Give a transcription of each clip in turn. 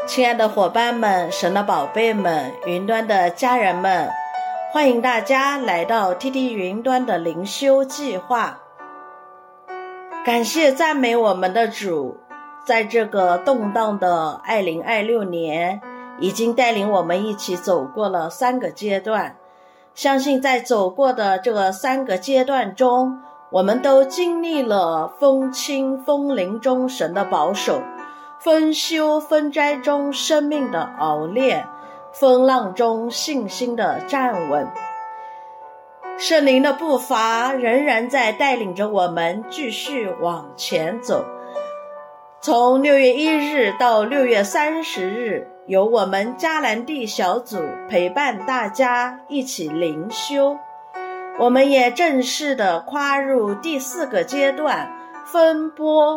亲爱的伙伴们，神的宝贝们，云端的家人们，欢迎大家来到 TT 云端的灵修计划。感谢赞美我们的主，在这个动荡的2026年，已经带领我们一起走过了3个阶段。相信在走过的这个3个阶段中，我们都经历了风轻风临中神的保守，风休风灾中生命的熬炼，风浪中信心的站稳。圣灵的步伐仍然在带领着我们继续往前走。从6月1日到6月30日，由我们迦南地小组陪伴大家一起灵修。我们也正式的跨入第4个阶段，风波。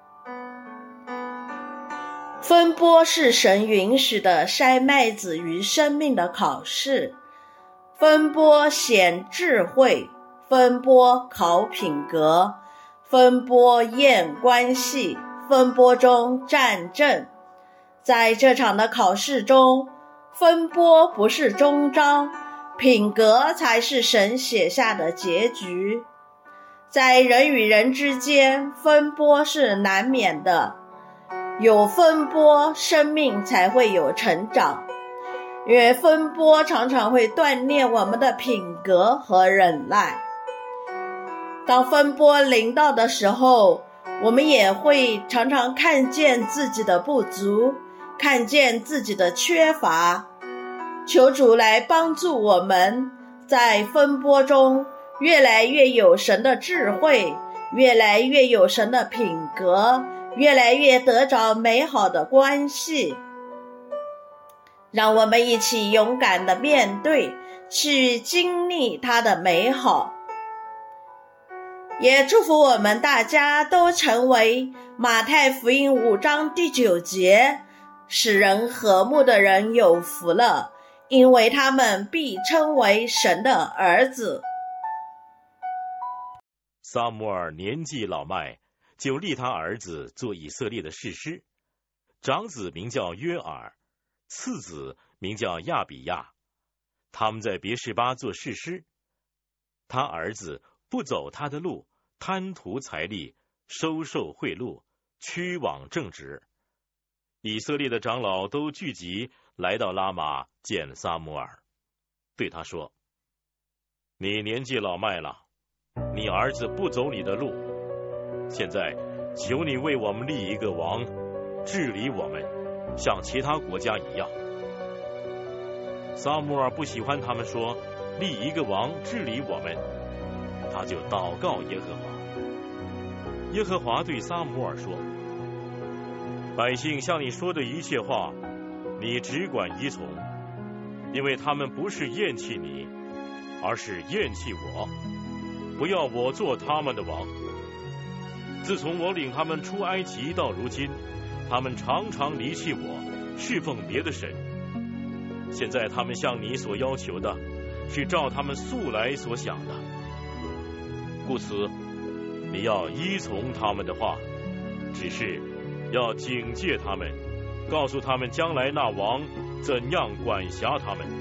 风波是神允许的筛麦子与生命的考试，风波显智慧，风波考品格，风波验关系，风波中战阵。在这场的考试中，风波不是终章，品格才是神写下的结局。在人与人之间，风波是难免的，有风波，生命才会有成长。因为风波常常会锻炼我们的品格和忍耐。当风波临到的时候，我们也会常常看见自己的不足，看见自己的缺乏。求主来帮助我们，在风波中越来越有神的智慧，越来越有神的品格，越来越得着美好的关系。让我们一起勇敢的面对，去经历它的美好。也祝福我们大家都成为马太福音5章第9节，使人和睦的人有福了，因为他们必称为神的儿子。 撒母耳年纪老迈，就立他儿子做以色列的士师，长子名叫约珥，次子名叫亚比亚，他们在别是巴做士师。他儿子不走他的路，贪图财力，收受贿赂，屈枉正直。以色列的长老都聚集来到拉玛见撒母耳，对他说：你年纪老迈了，你儿子不走你的路，现在求你为我们立一个王，治理我们，像其他国家一样。撒母耳不喜欢他们说立一个王治理我们，他就祷告耶和华。耶和华对撒母耳说：百姓向你说的一切话，你只管依从，因为他们不是厌弃你，而是厌弃我，不要我做他们的王。自从我领他们出埃及到如今，他们常常离弃我，侍奉别的神。现在他们向你所要求的，是照他们素来所想的，故此你要依从他们的话，只是要警戒他们，告诉他们将来那王怎样管辖他们。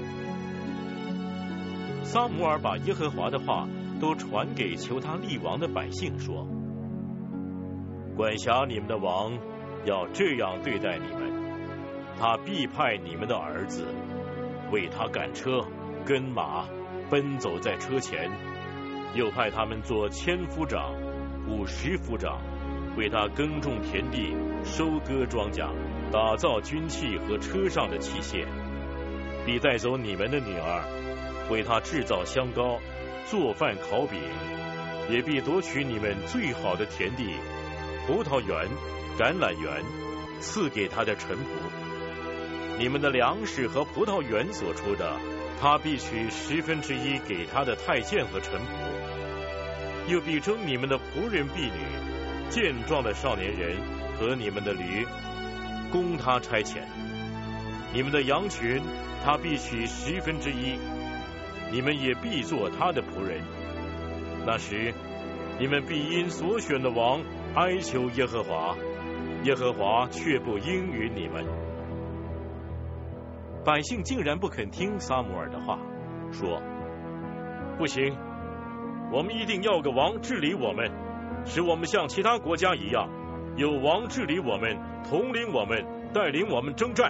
撒母耳把耶和华的话都传给求他立王的百姓，说：管辖你们的王要这样对待你们，他必派你们的儿子为他赶车跟马，奔走在车前，又派他们做1000夫长、50夫长，为他耕种田地，收割庄稼，打造军器和车上的器械，必带走你们的女儿，为他制造香膏，做饭烤饼，也必夺取你们最好的田地、葡萄园、橄榄园，赐给他的臣仆。你们的粮食和葡萄园所出的，他必取1/10给他的太监和臣仆，又必征你们的仆人婢女、健壮的少年人和你们的驴，供他差遣。你们的羊群，他必取1/10，你们也必做他的仆人。那时，你们必因所选的王哀求耶和华，耶和华却不应允你们。 百姓竟然不肯听撒母耳的话，说：不行，我们一定要个王治理我们，使我们像其他国家一样，有王治理我们，统领我们，带领我们征战。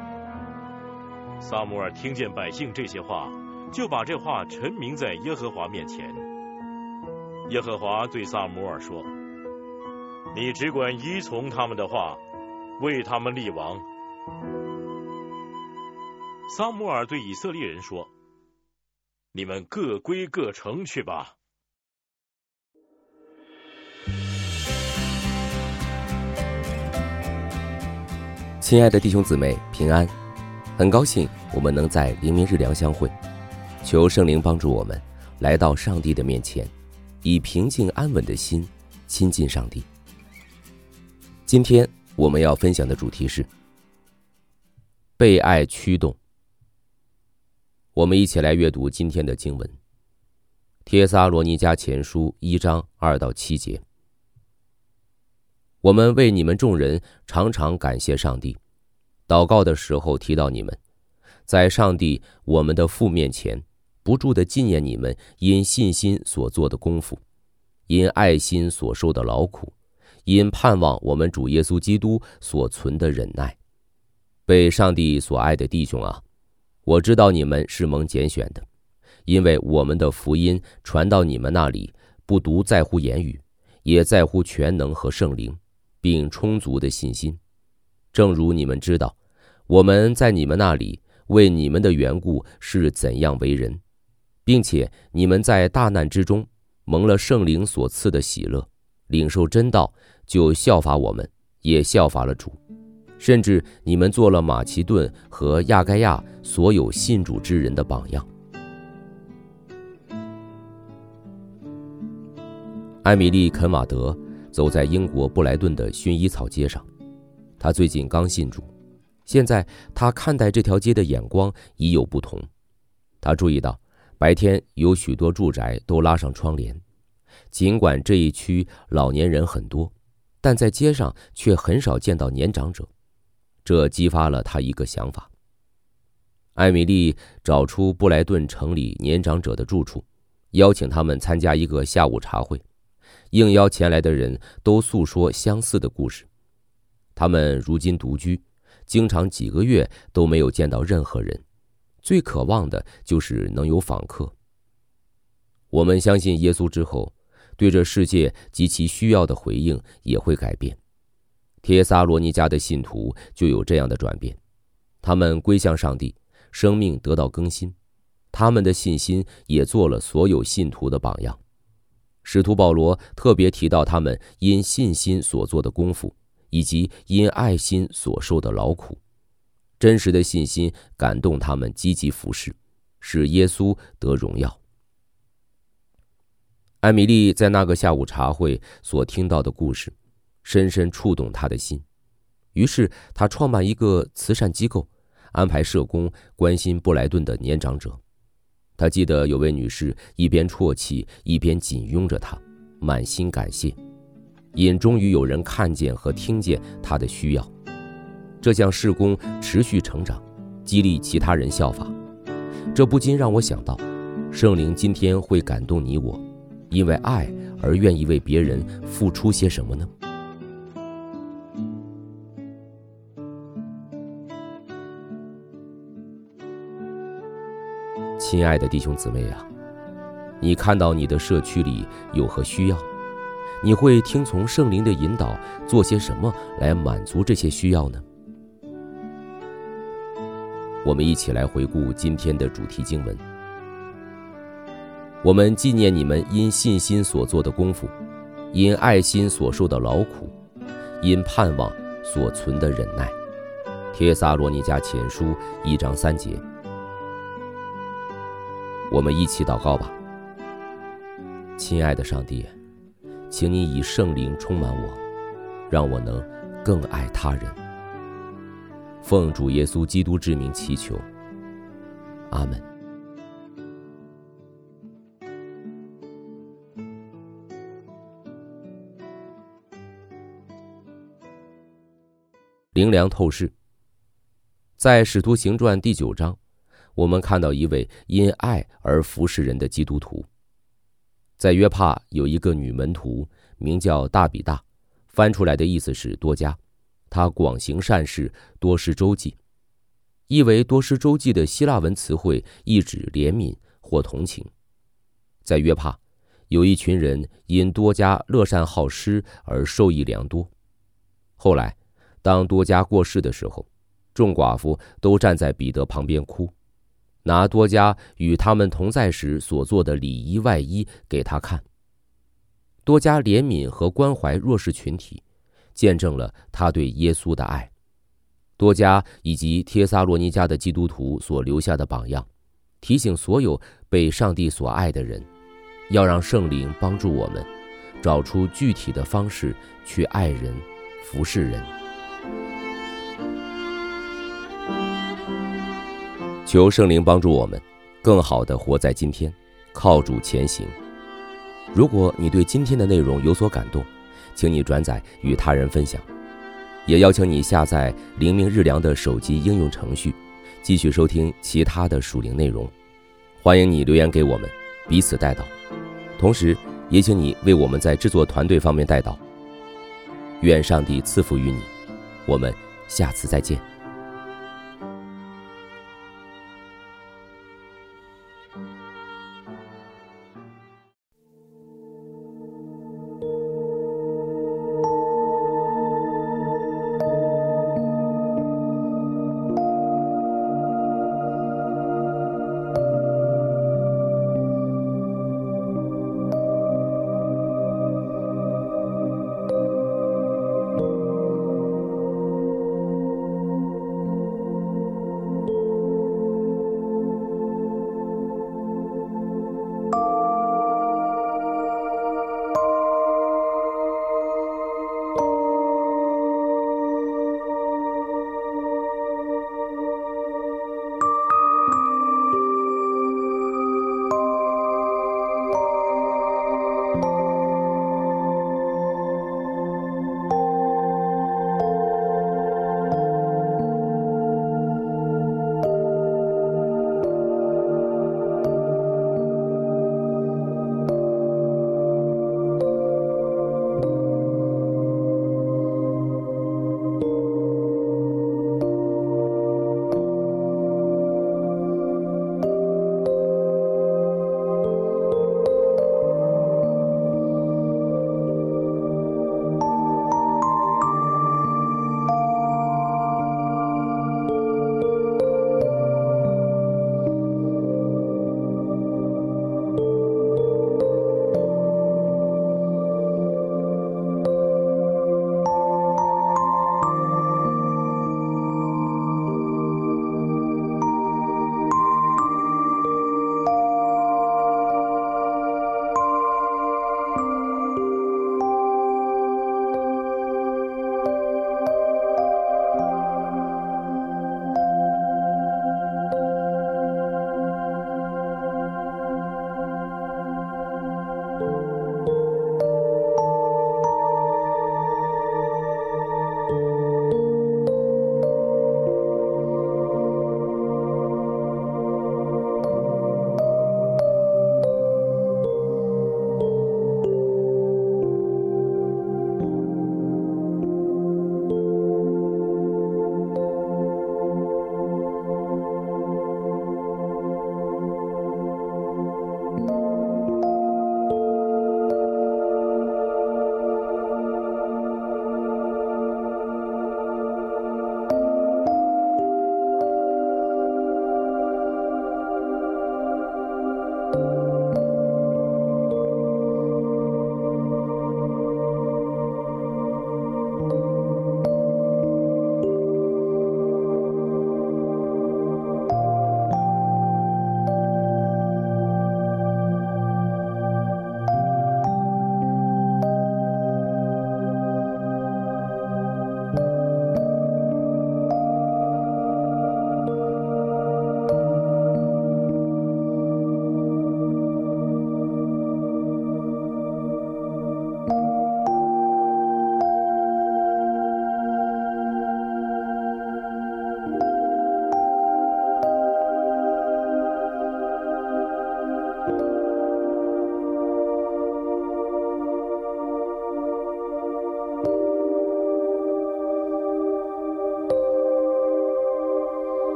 撒母耳听见百姓这些话，就把这话陈明在耶和华面前。耶和华对撒母耳说：你只管依从他们的话，为他们立王。撒母耳对以色列人说：你们各归各城去吧。 亲爱的弟兄姊妹，平安！很高兴我们能在灵民日粮相会，求圣灵帮助我们来到上帝的面前，以平静安稳的心亲近上帝。今天我们要分享的主题是被爱驱动。我们一起来阅读今天的经文，帖撒罗尼迦前书1章2到7节。我们为你们众人常常感谢上帝，祷告的时候提到你们，在上帝我们的父面前不住地纪念你们因信心所做的功夫，因爱心所受的劳苦，因盼望我们主耶稣基督所存的忍耐。被上帝所爱的弟兄啊，我知道你们是蒙拣选的，因为我们的福音传到你们那里，不独在乎言语，也在乎全能和圣灵，并充足的信心。正如你们知道，我们在你们那里为你们的缘故是怎样为人，并且你们在大难之中蒙了圣灵所赐的喜乐，领受真道，就效法我们，也效法了主。甚至你们做了马其顿和亚该亚所有信主之人的榜样。艾米丽·肯瓦德走在英国布莱顿的薰衣草街上，她最近刚信主，现在她看待这条街的眼光已有不同。她注意到白天有许多住宅都拉上窗帘，尽管这一区老年人很多，但在街上却很少见到年长者。这激发了他一个想法。艾米丽找出布莱顿城里年长者的住处，邀请他们参加一个下午茶会。应邀前来的人都诉说相似的故事。他们如今独居，经常几个月都没有见到任何人，最渴望的就是能有访客。我们相信耶稣之后，对这世界及其需要的回应也会改变。帖撒罗尼迦的信徒就有这样的转变，他们归向上帝，生命得到更新，他们的信心也做了所有信徒的榜样。使徒保罗特别提到他们因信心所做的功夫，以及因爱心所受的劳苦。真实的信心感动他们积极服事，使耶稣得荣耀。艾米丽在那个下午茶会所听到的故事深深触动他的心，于是他创办一个慈善机构，安排社工关心布莱顿的年长者。他记得有位女士一边啜泣一边紧拥着他，满心感谢，因终于有人看见和听见他的需要。这项事工持续成长，激励其他人效法。这不禁让我想到，圣灵今天会感动你我，因为爱而愿意为别人付出些什么呢？亲爱的弟兄姊妹啊，你看到你的社区里有何需要？你会听从圣灵的引导，做些什么来满足这些需要呢？我们一起来回顾今天的主题经文。我们纪念你们因信心所做的功夫，因爱心所受的劳苦，因盼望所存的忍耐。帖撒罗尼迦前书1章3节。我们一起祷告吧。亲爱的上帝，请你以圣灵充满我，让我能更爱他人。奉主耶稣基督之名祈求，阿们。灵粮透视。 在《使徒行传》第9章，我们看到一位因爱而服侍人的基督徒。在约帕有一个女门徒，名叫大比大，翻出来的意思是多加，她广行善事，多施周济。意为多施周济的希腊文词汇意指怜悯或同情。在约帕，有一群人因多加乐善好施而受益良多。后来，当多加过世的时候，众寡妇都站在彼得旁边哭，拿多加与他们同在时所做的里衣外衣给他看。多加怜悯和关怀弱势群体，见证了他对耶稣的爱。多加以及帖撒罗尼迦的基督徒所留下的榜样，提醒所有被上帝所爱的人，要让圣灵帮助我们，找出具体的方式去爱人、服侍人。求圣灵帮助我们，更好地活在今天，靠主前行。如果你对今天的内容有所感动，请你转载与他人分享。也邀请你下载灵命日粮的手机应用程序，继续收听其他的属灵内容。欢迎你留言给我们，彼此代祷。同时也请你为我们在制作团队方面代祷。愿上帝赐福于你，我们下次再见。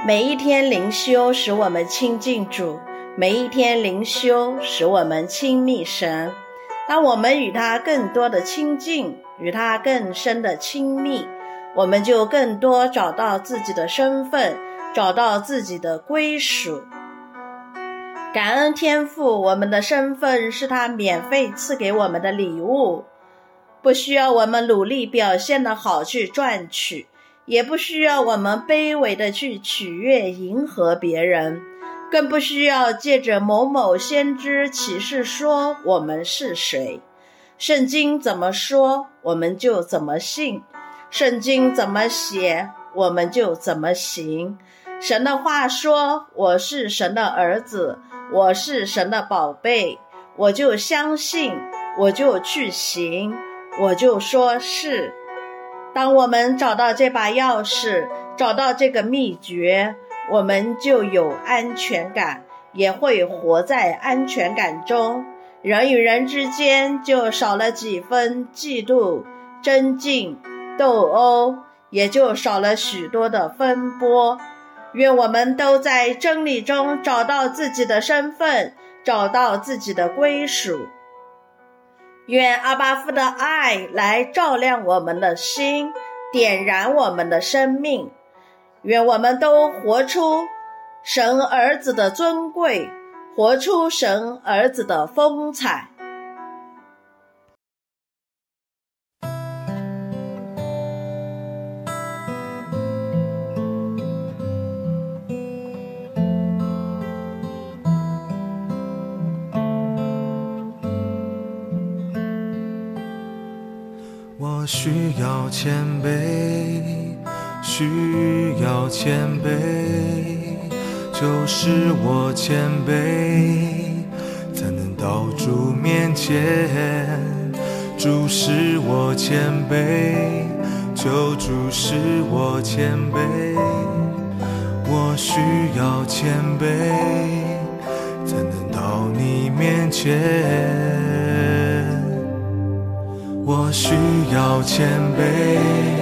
每一天灵修使我们亲近主，每一天灵修使我们亲密神。当我们与他更多的亲近，与他更深的亲密，我们就更多找到自己的身份，找到自己的归属。感恩天父，我们的身份是他免费赐给我们的礼物，不需要我们努力表现得好去赚取，也不需要我们卑微的去取悦迎合别人，更不需要借着某某先知启示说我们是谁。圣经怎么说我们就怎么信，圣经怎么写我们就怎么行。神的话说我是神的儿子，我是神的宝贝，我就相信，我就去行，我就说是。当我们找到这把钥匙，找到这个秘诀，我们就有安全感，也会活在安全感中。人与人之间就少了几分嫉妒、争竞、斗殴，也就少了许多的分拨。愿我们都在真理中找到自己的身份，找到自己的归属。愿阿爸父的爱来照亮我们的心，点燃我们的生命。愿我们都活出神儿子的尊贵，活出神儿子的风采。 我需要谦卑，需要谦卑，就是我谦卑，才能到主面前。主使我谦卑，救主使我谦卑。我需要谦卑，才能到你面前。我需要谦卑，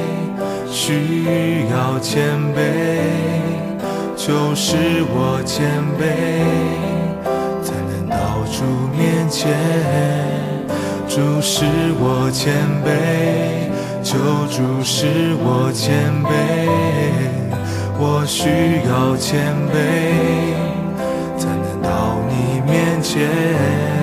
需要谦卑，就是我谦卑，才能到主面前。主使我谦卑，救主使我谦卑。我需要谦卑，才能到你面前。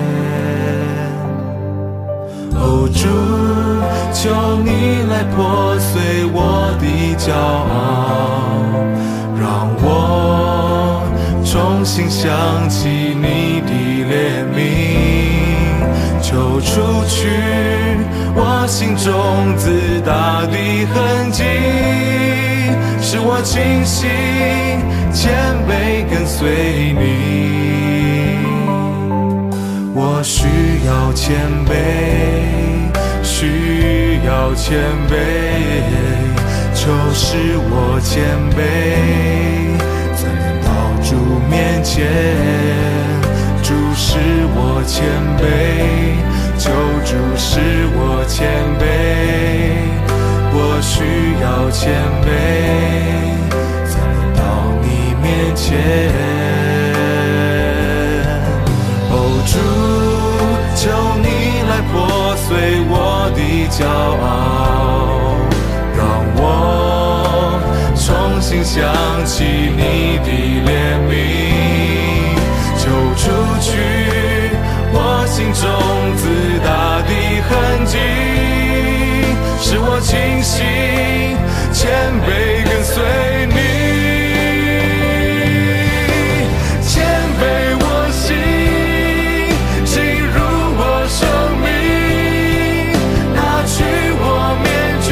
主，求你来破碎我的骄傲，让我重新想起你的怜悯，求除去我心中自大的痕迹，使我清醒谦卑跟随你。我需要谦卑，需要谦卑，求使我谦卑，才能到主面前。主使我谦卑，救主使我谦卑。我需要谦卑，才能到你面前。主，求你来破碎我的骄傲，让我重新想起你的怜悯，求除去我心中自大的痕迹，使我清醒谦卑跟随你。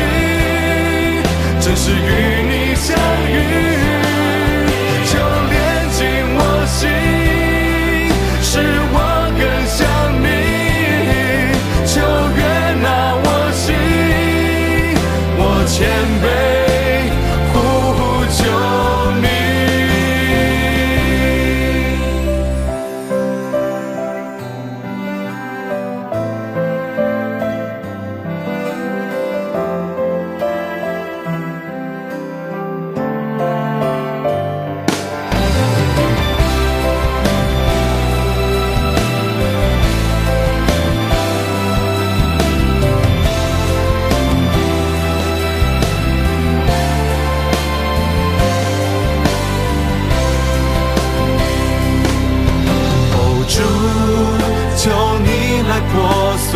是与你相遇，就连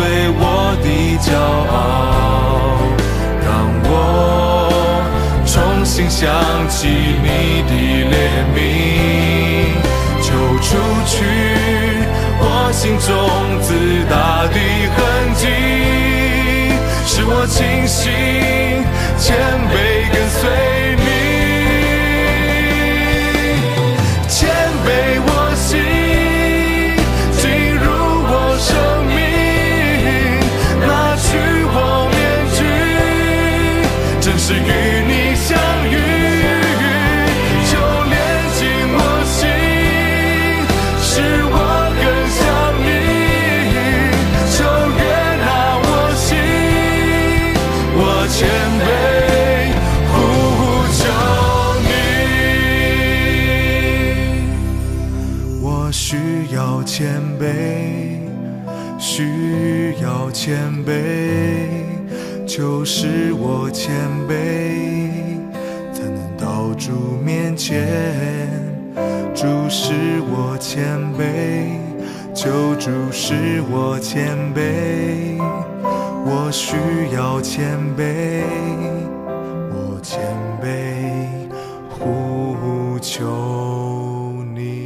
随我的骄傲，让我重新想起你的怜悯，就除去我心中自大的痕迹，使我清醒谦卑跟随你，谦卑我心进入我生命，拿去我面具，正是与你相遇，就连进我心，使我更像你，就悦纳我心，我谦卑呼求你，我需要谦卑，需要谦卑，就是我谦卑，才能到主面前。主使我谦卑，救主使我谦卑，我需要谦卑，我谦卑呼求你。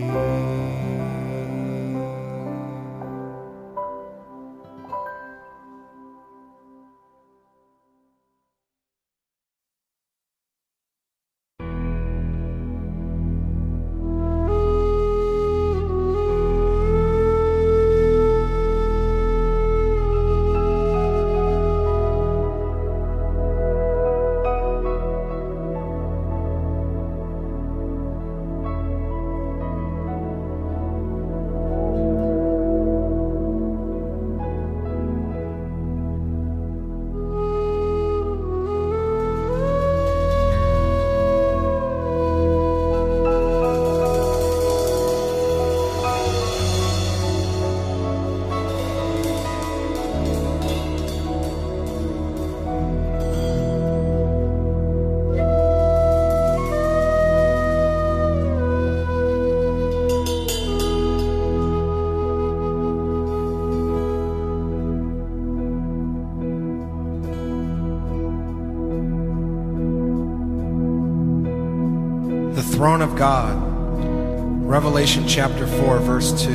The throne of God, Revelation chapter 4, verse 2.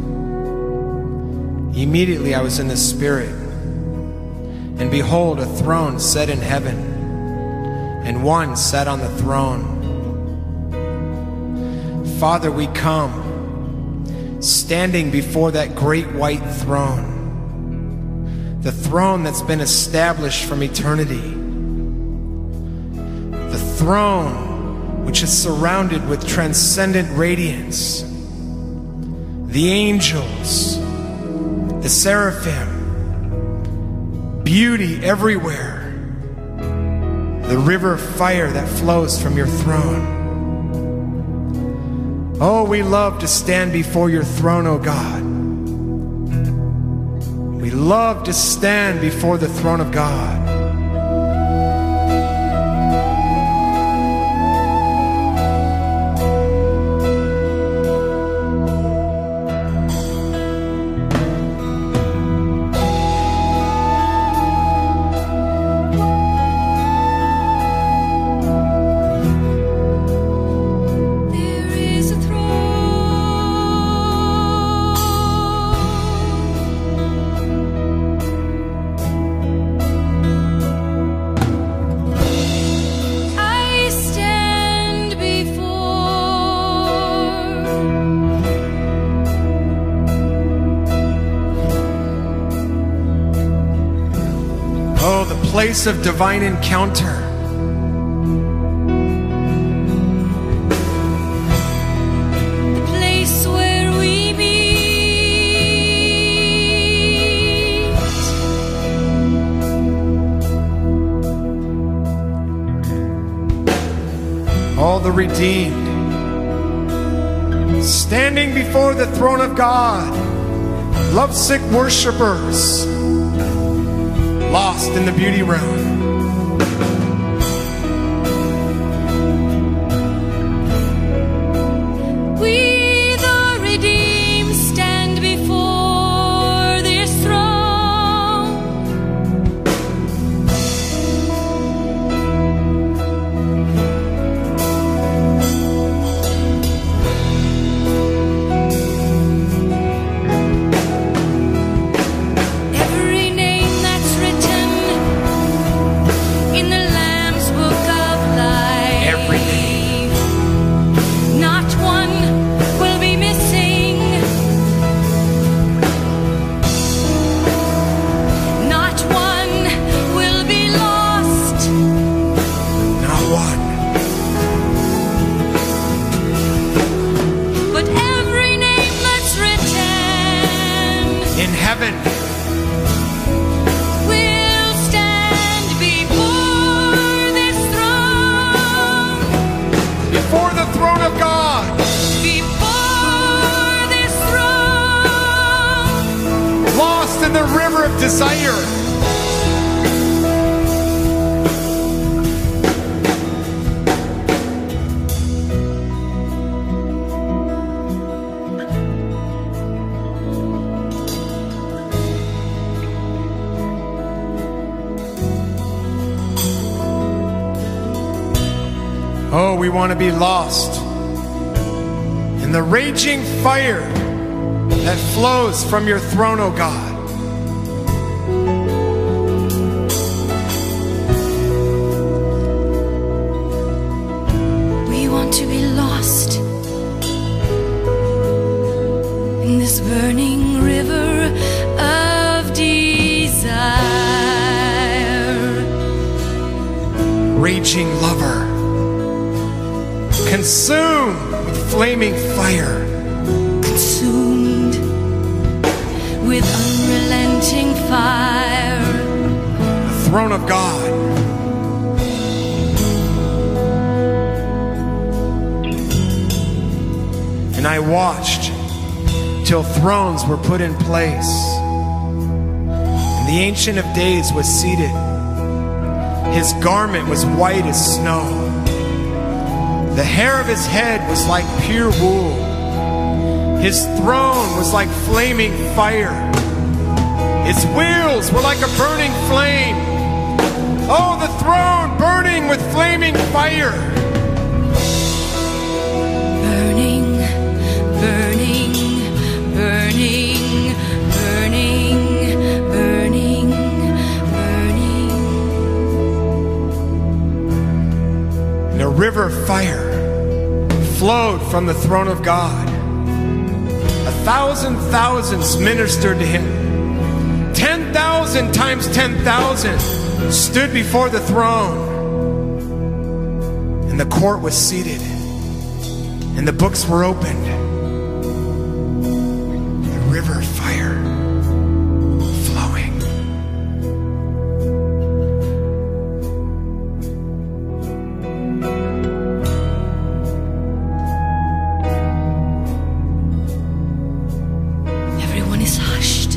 Immediately I was in the Spirit, and behold, a throne set in heaven, and one sat on the throne. Father, we come, standing before that great white throne, the throne that's been established from eternity, the throne which is surrounded with transcendent radiance, the angels, the seraphim, beauty everywhere, the river of fire that flows from your throne. Oh, we love to stand before your throne, oh God. We love to stand before the throne of God. Place of divine encounter. The place where we meet. All the redeemed standing before the throne of God, lovesick worshipers lost in the beauty realm. We the redeemed stand before this throne. river of desire. Oh, we want to be lost in the raging fire that flows from your throne, oh God. We want to be lost in this burning river of desire. Raging lover, consumed with flaming fire, Consumed with unrelenting fire. the throne of God. And I watched till thrones were put in place, and the Ancient of Days was seated. His garment was white as snow. The hair of his head was like pure wool. His throne was like flaming fire. His wheels were like a burning flame. Oh, the throne burning with flaming fire. Burning, burning, burning, burning, burning, burning. And a river of fire flowed from the throne of God. 1,000 thousands ministered to him. 10,000 times 10,000 stood before the throne. And the court was seated, and the books were opened. The river of fire flowing. Everyone is hushed.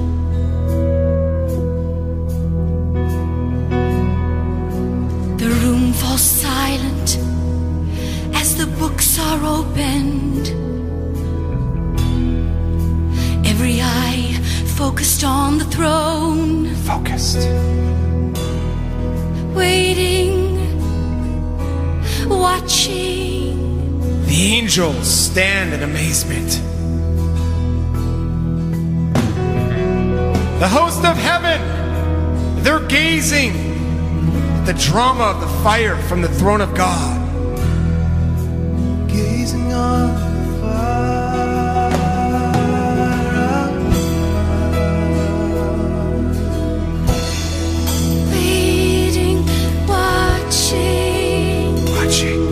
The room falls silent as the books are opened. Every eye focused on the throne, Focused. waiting, watching. The angels stand in amazement. The host of heaven, they're gazing at the drama of the fire from the throne of God. Gazing on the Waiting, watching. watching.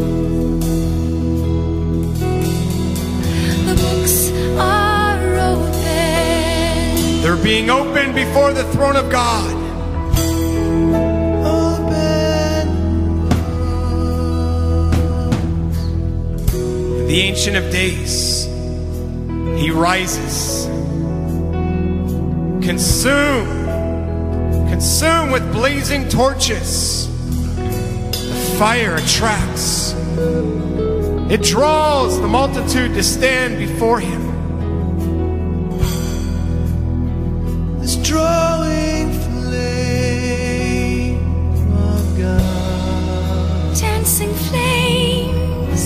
The books are open. They're being opened before the throne of God. The Ancient of Days, he rises, consumed with blazing torches. The fire attracts. It draws the multitude to stand before him. This drawing flame of God. Dancing flames,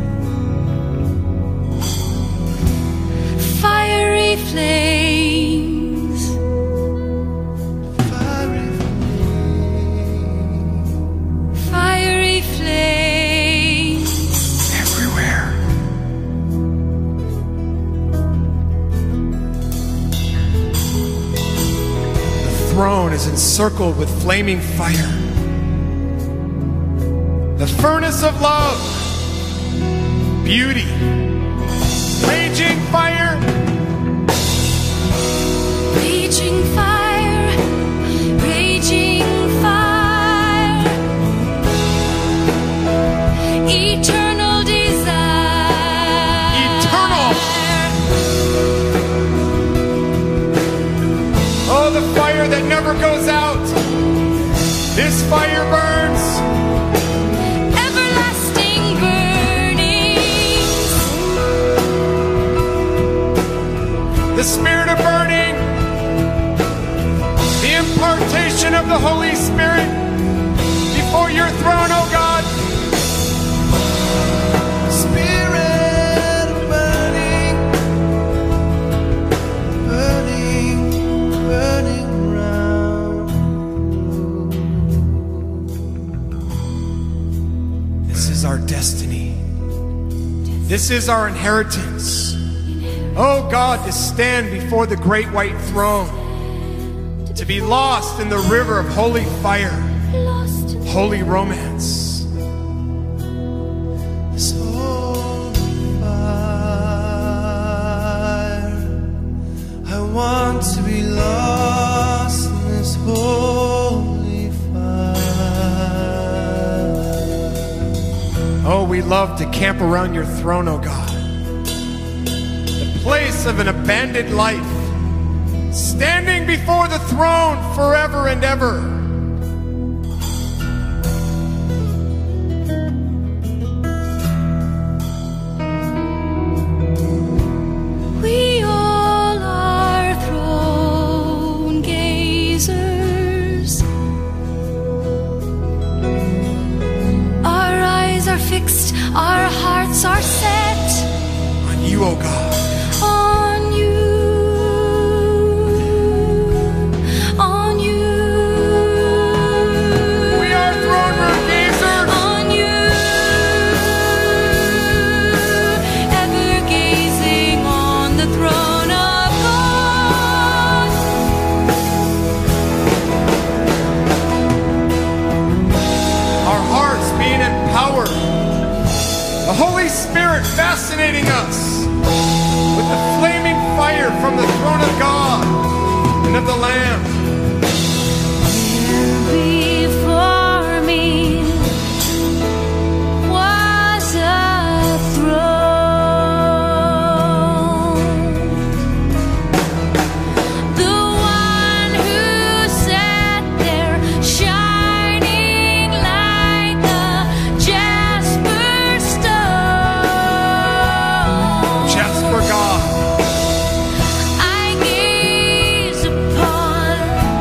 fiery flames, fiery flames. Everywhere. The throne is encircled with flaming fire. The furnace of love, beauty, raging fire, Raging fire, raging fire, eternal desire. eternal. Oh, the fire that never goes out. This fire burns. Everlasting burnings. The spirit of burning. The impartation of the Holy Spirit before your throne, oh God. Spirit of burning, burning, burning round. This is our destiny. This is our inheritance. Oh God, to stand before the great white throne, to be lost in the river of holy fire, Lost in holy romance. This holy fire, I want to be lost in this holy fire. Oh, we love to camp around your throne, oh God. The place of an abandoned life, standing before the throne forever and ever. We all are throne gazers. Our eyes are fixed, our hearts are set On you, oh God. on you, on you. We are throne room gazers. On you, ever gazing on the throne of God. Our hearts being empowered. The Holy Spirit fascinating us with the flaming fire from the throne of God and of the Lamb. Before me was a throne. The one who sat there shining like a jasper stone. Jasper God. I gaze upon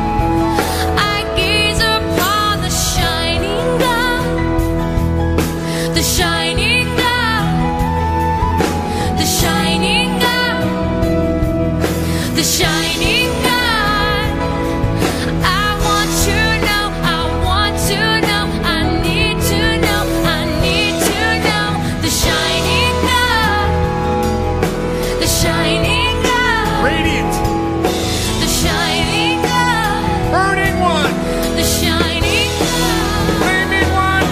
the shining God, the shining God, the shining God, the shining God. I want to know, I want to know, I need to know, I need to know the shining God, the shining God, Radiant. the shining God, Burning one. the shining God. Flaming one.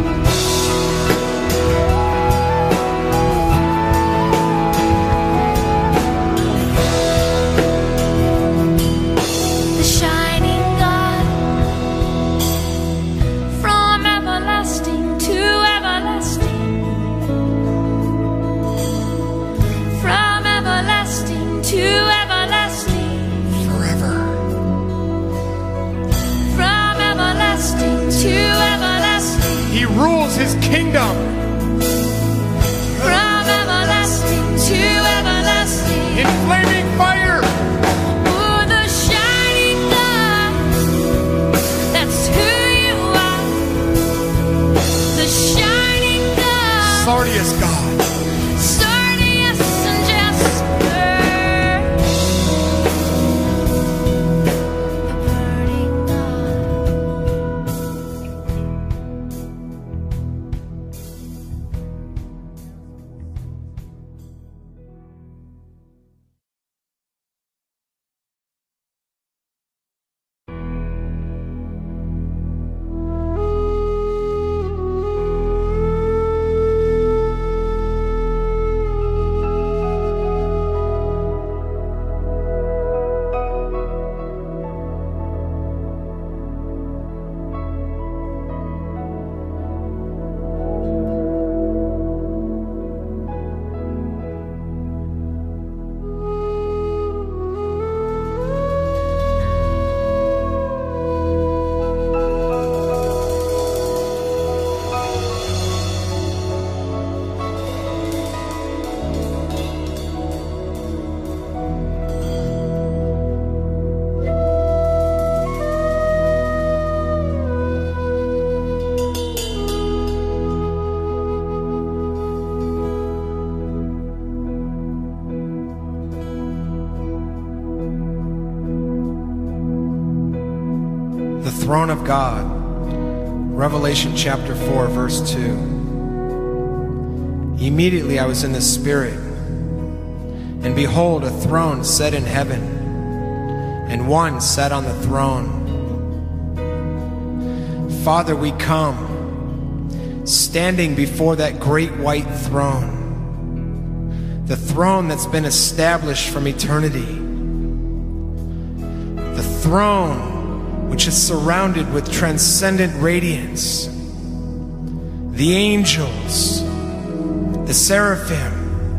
The shining God, from everlasting to everlasting, from everlasting to everlasting, Forever. from everlasting to everlasting, He rules his kingdom. from everlasting to everlasting. In flaming fire. Oh, the shining God, that's who you are. The shining God, Sardius God. the throne of God. Revelation chapter 4, verse 2. Immediately I was in the Spirit, and behold, a throne set in heaven, and one sat on the throne. Father, we come, standing before that great white throne, the throne that's been established from eternity, the throne which is surrounded with transcendent radiance, the angels, the seraphim,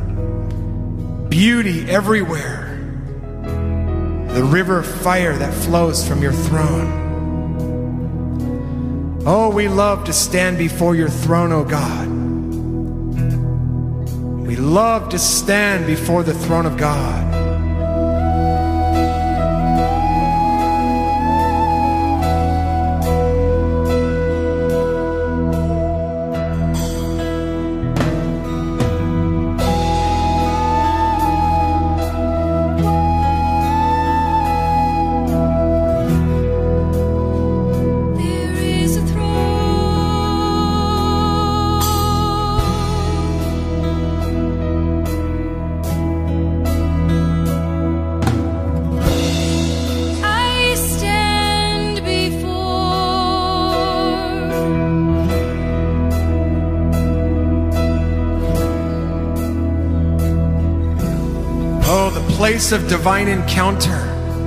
beauty everywhere, the river of fire that flows from your throne. Oh, we love to stand before your throne, oh God. We love to stand before the throne of God. Place of divine encounter.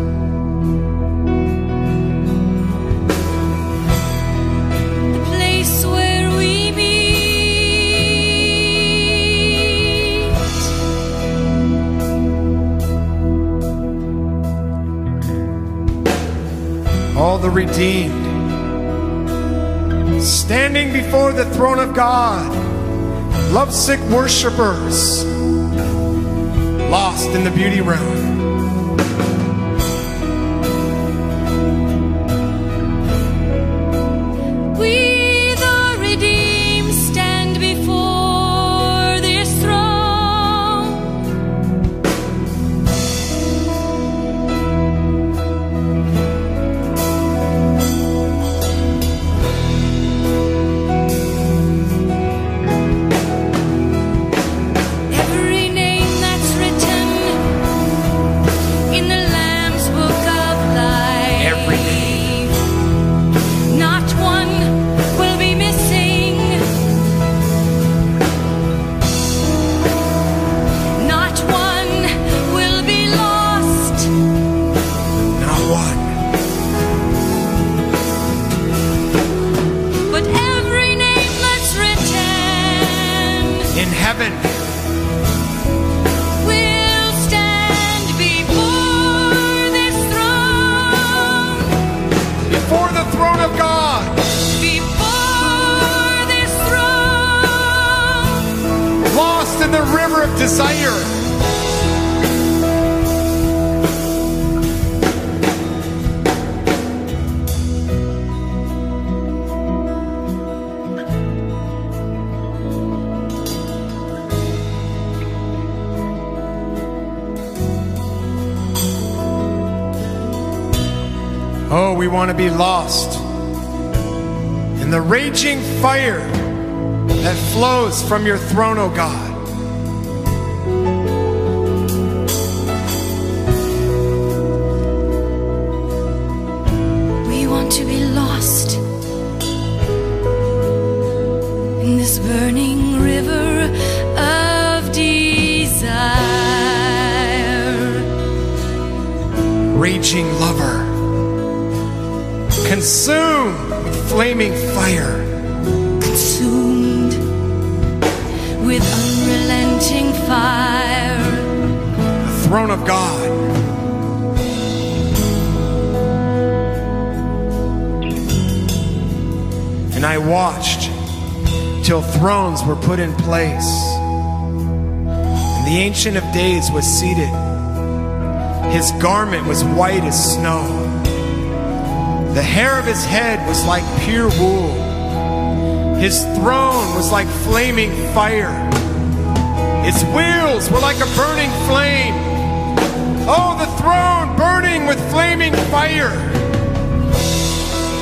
The place where we meet. All the redeemed standing before the throne of God, lovesick worshipers lost in the beauty realm. We the redeemed stand before this throne. Every name that's written in the Lamb's book of life. Every name. Not one will be missing. Not one will be lost. Not one. But every name that's written In heaven, will stand before this throne. before the throne of God. Before this throne. Lost in the river of desire. Oh, we want to be lost in the raging fire that flows from your throne, oh God. We want to be lost in this burning river of desire. Raging lover, consumed with flaming fire. Consumed with unrelenting fire. The throne of God. And I watched till thrones were put in place, and the Ancient of Days was seated. His garment was white as snow. The hair of his head was like pure wool. His throne was like flaming fire. Its wheels were like a burning flame. Oh, the throne burning with flaming fire.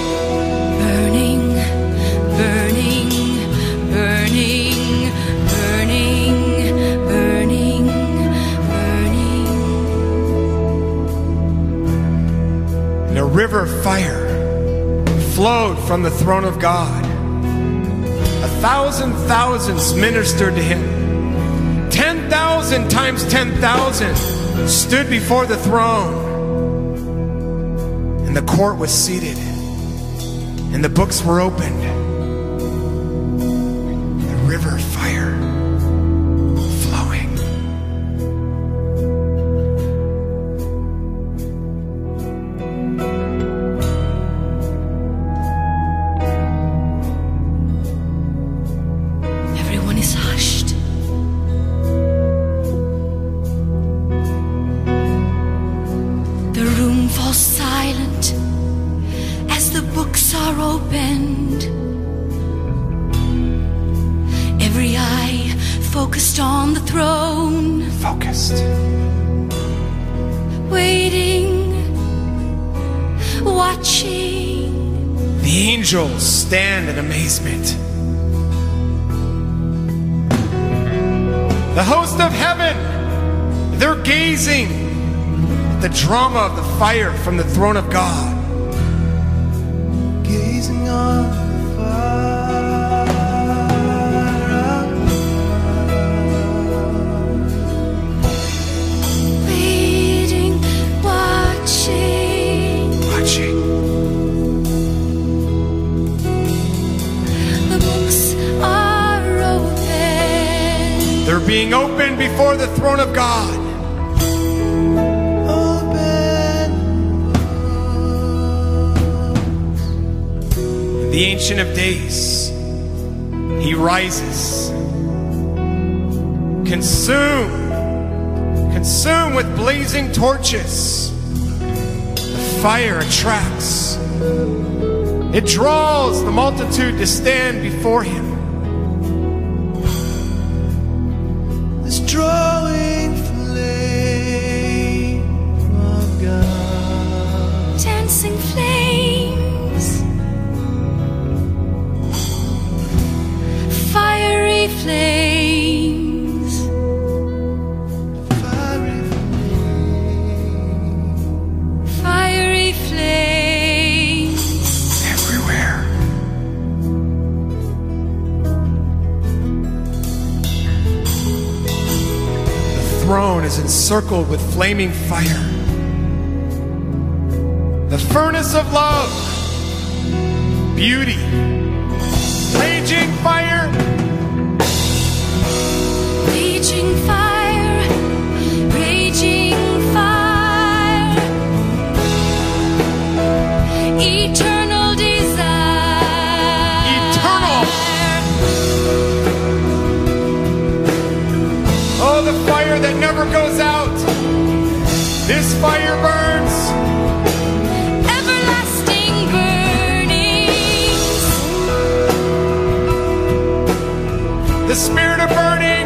river of fire flowed from the throne of God. 1,000 thousands ministered to him. 10,000 times 10,000 stood before the throne. And the court was seated. And the books were opened. The river of fire flowing. Everyone is hushed. The room falls silent as the books are opened. Every eye focused on the throne, Focused. waiting, watching. The angels stand in amazement. The host of heaven, they're gazing at the drama of the fire from the throne of God. Gazing on the fire. Waiting, watching. Watching. The books are open. They're being opened before the throne of God. The Ancient of Days, he rises, consumed with blazing torches. The fire attracts. It draws the multitude to stand before him. This drawing flame of God. Dancing flames, fiery flames, fiery flames. Everywhere. The throne is encircled with flaming fire. The furnace of love, beauty, raging fire, Raging fire, raging fire, eternal desire. eternal. Oh, the fire that never goes out. This fire burns. Everlasting burnings. The spirit of burning.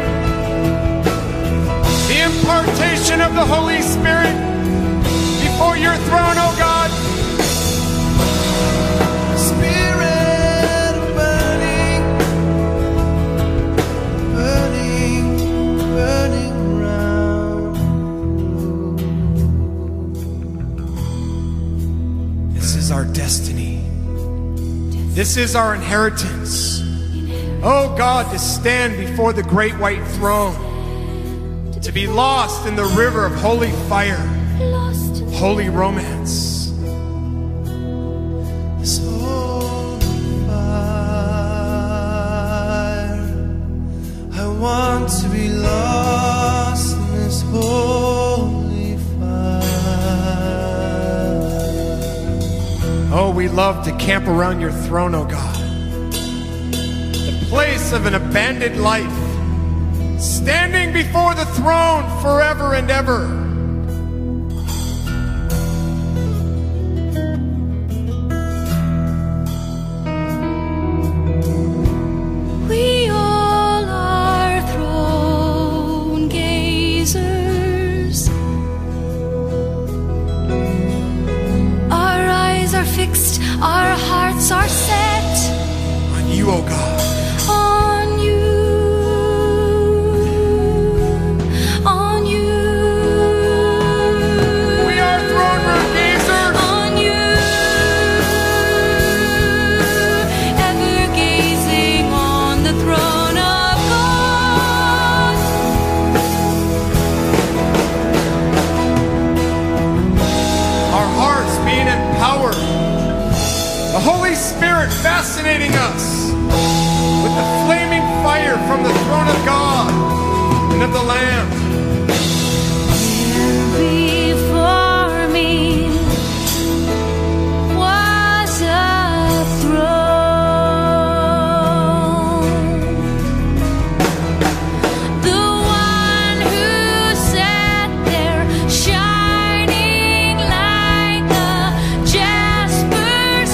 The impartation of the Holy Spirit before your throne, oh God. Spirit of burning, burning, burning around. This is our destiny. This is our inheritance. Oh God, to stand before the great white throne. To be lost in the river of holy fire, Lost in holy romance. This holy fire, I want to be lost in this holy fire. Oh, we love to camp around your throne, oh God. The place of an abandoned life. Standing before the throne forever and ever. We all are throne gazers. Our eyes are fixed, our hearts are set On you, oh God. on you, on you. We are throne room gazers. On you. Holy Spirit fascinating us with the flaming fire from the throne of God and of the Lamb. Before me was a throne. The one who sat there shining like a jasper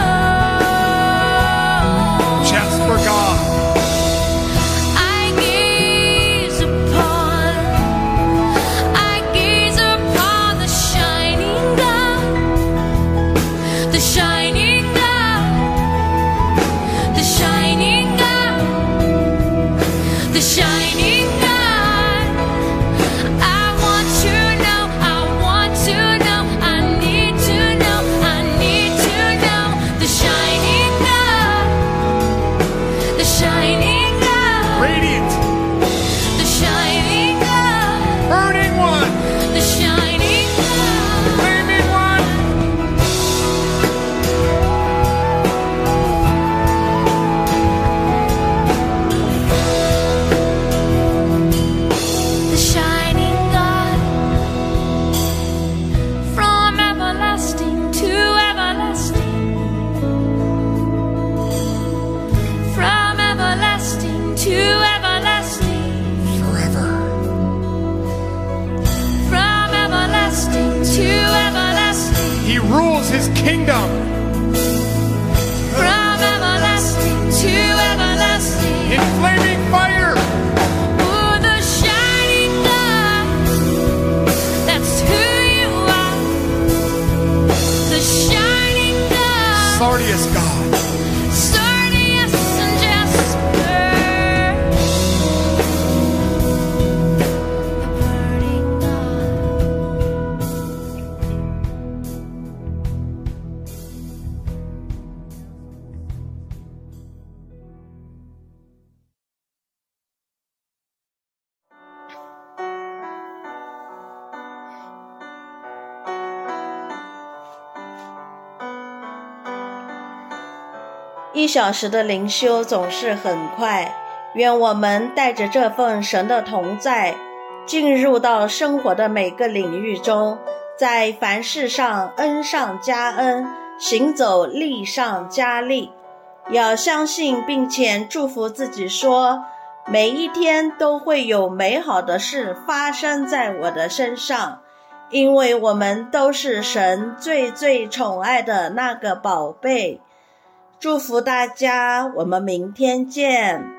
stone. Jasper God. I gaze upon the shining God, the shining God, the shining God, the shining God. I want to know, I want to know, I need to know, I need to know. The shining God, the shining God, Radiant. the shining God, Burning one. the shining God. Flaming one. The shining God, from everlasting to everlasting, from everlasting to everlasting, Forever. from everlasting to everlasting, He rules his kingdom. from everlasting to everlasting. In flaming fire. Oh, the shining God, that's who you are. The shining God, Sardius God. sardius and jasper. The burning God. 1小时的灵修总是很快，愿我们带着这份神的同在，进入到生活的每个领域中，在凡事上恩上加恩，行走力上加力。要相信并且祝福自己说，每一天都会有美好的事发生在我的身上，因为我们都是神最最宠爱的那个宝贝。祝福大家，我们明天见。